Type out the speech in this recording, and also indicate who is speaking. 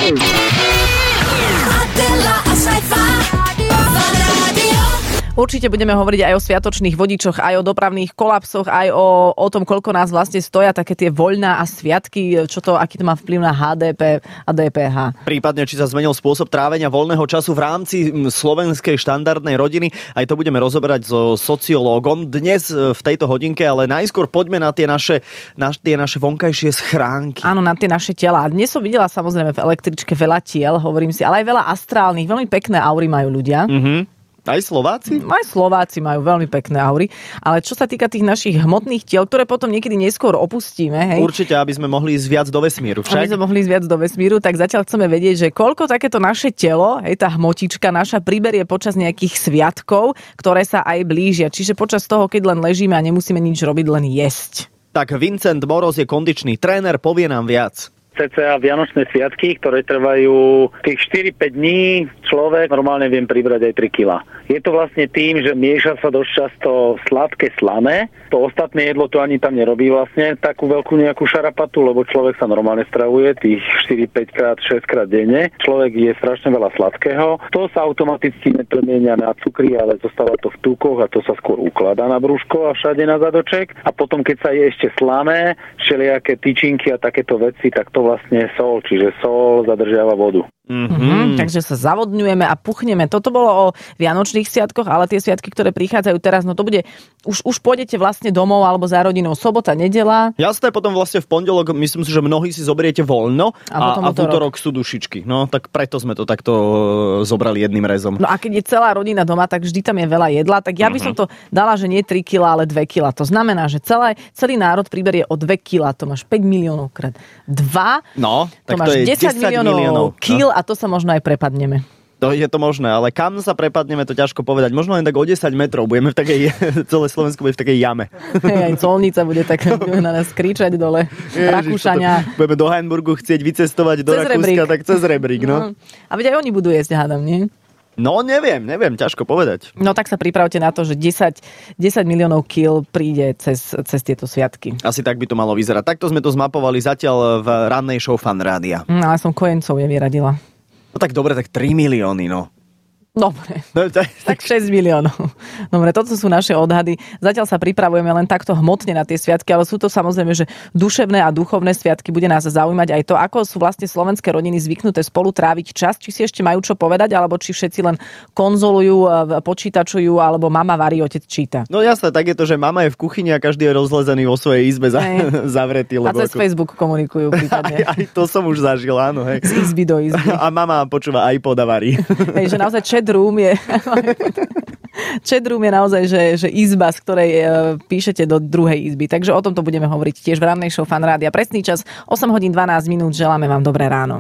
Speaker 1: Určite budeme hovoriť aj o sviatočných vodičoch, aj o dopravných kolapsoch, aj o tom, koľko nás vlastne stoja také tie voľná a sviatky, aký to má vplyv na HDP a DPH.
Speaker 2: Prípadne, či sa zmenil spôsob trávenia voľného času v rámci slovenskej štandardnej rodiny. Aj to budeme rozoberať so sociológom dnes v tejto hodinke, ale najskôr poďme na tie naše vonkajšie schránky.
Speaker 1: Áno, na tie naše tela. Dnes som videla samozrejme v električke veľa tiel, hovorím si, ale aj veľa astrálnych, veľmi pekné aury majú ľudia.
Speaker 2: Aj Slováci?
Speaker 1: Aj Slováci majú veľmi pekné aury, ale čo sa týka tých našich hmotných tiel, ktoré potom niekedy neskôr opustíme, hej.
Speaker 2: Určite, aby sme mohli ísť viac do vesmíru, však?
Speaker 1: Aby sme mohli ísť viac do vesmíru, tak zatiaľ chceme vedieť, že koľko takéto naše telo, hej, tá hmotička naša priberie počas nejakých sviatkov, ktoré sa aj blížia. Čiže počas toho, keď len ležíme a nemusíme nič robiť, len jesť.
Speaker 2: Tak Vincent Moroz je kondičný tréner, povie nám viac.
Speaker 3: cca Vianočné sviatky, ktoré trvajú tých 4-5 dní, človek normálne viem pribrať aj 3 kg. Je to vlastne tým, že mieša sa dosť často sladké slané. To ostatné jedlo to ani tam nerobí vlastne takú veľkú nejakú šarapatu, lebo človek sa normálne stravuje tých 4-5 krát, 6 krát denne. Človek je strašne veľa sladkého. To sa automaticky nepremienia na cukry, ale zostáva to v tukoch a to sa skôr ukladá na brúško a všade na zadoček. A potom, keď sa je ešte slané, všelijaké tyčinky a takéto veci, tak to vlastne sol, čiže sol zadržiava vodu.
Speaker 1: Takže sa zavodňujeme a puchneme. Toto bolo o vianočných sviatkoch, ale tie sviatky, ktoré prichádzajú teraz, no to bude, už pôjdete vlastne domov alebo za rodinou, sobota, nedeľa.
Speaker 2: Jasné, potom vlastne v pondelok, myslím si, že mnohí si zoberiete voľno a v útorok sú dušičky. No tak preto sme to takto zobrali jedným rezom.
Speaker 1: No a keď je celá rodina doma, tak vždy tam je veľa jedla, tak ja by som to dala, že nie 3 kg, ale 2 kg. To znamená, že celý národ priberie o 2 kg. To máš 5 miliónov krát 2.
Speaker 2: No,
Speaker 1: to
Speaker 2: tak
Speaker 1: máš
Speaker 2: to je
Speaker 1: 10 miliónov kil a to sa možno aj prepadneme.
Speaker 2: To je to možné, ale kam sa prepadneme, to ťažko povedať. Možno len tak o 10 metrov. Budeme v takej, celé Slovensko bude v takej jame.
Speaker 1: Aj colnica bude tak, budeme na nás kričať dole. Rakúšania.
Speaker 2: Budeme do Hamburgu chcieť vycestovať do Rakúska, tak cez rebrík. No.
Speaker 1: A veď aj oni budú jesť, hádam, nie?
Speaker 2: No, neviem, ťažko povedať.
Speaker 1: No tak sa pripravte na to, že 10 miliónov kil príde cez tieto sviatky.
Speaker 2: Asi tak by to malo vyzerať. Takto sme to zmapovali zatiaľ v rannej show Fan Rádia.
Speaker 1: No, ale som kojencov nevyradila.
Speaker 2: No tak dobre, tak 3 milióny, no.
Speaker 1: Dobre, tak 6 miliónov. Dobre, toto sú naše odhady. Zatiaľ sa pripravujeme len takto hmotne na tie sviatky, ale sú to samozrejme, že duševné a duchovné sviatky. Bude nás zaujímať aj to, ako sú vlastne slovenské rodiny zvyknuté spolu tráviť čas, či si ešte majú čo povedať, alebo či všetci len konzolujú, počítačujú, alebo mama varí, otec číta.
Speaker 2: No jasné, tak je to, že mama je v kuchyni a každý je rozlezený vo svojej izbe zavretý.
Speaker 1: A cez Facebook komunikujú prípadne.
Speaker 2: Aj to som už zažil, áno. Hej.
Speaker 1: Z izby do izby.
Speaker 2: A mama počúva iPod a varí.
Speaker 1: Hej, že naozaj chatroom je naozaj, že izba, z ktorej píšete do druhej izby. Takže o tomto budeme hovoriť tiež v rannej show Fan Rádia. Presný čas 8 hodín 12 minút. Želáme vám dobré ráno.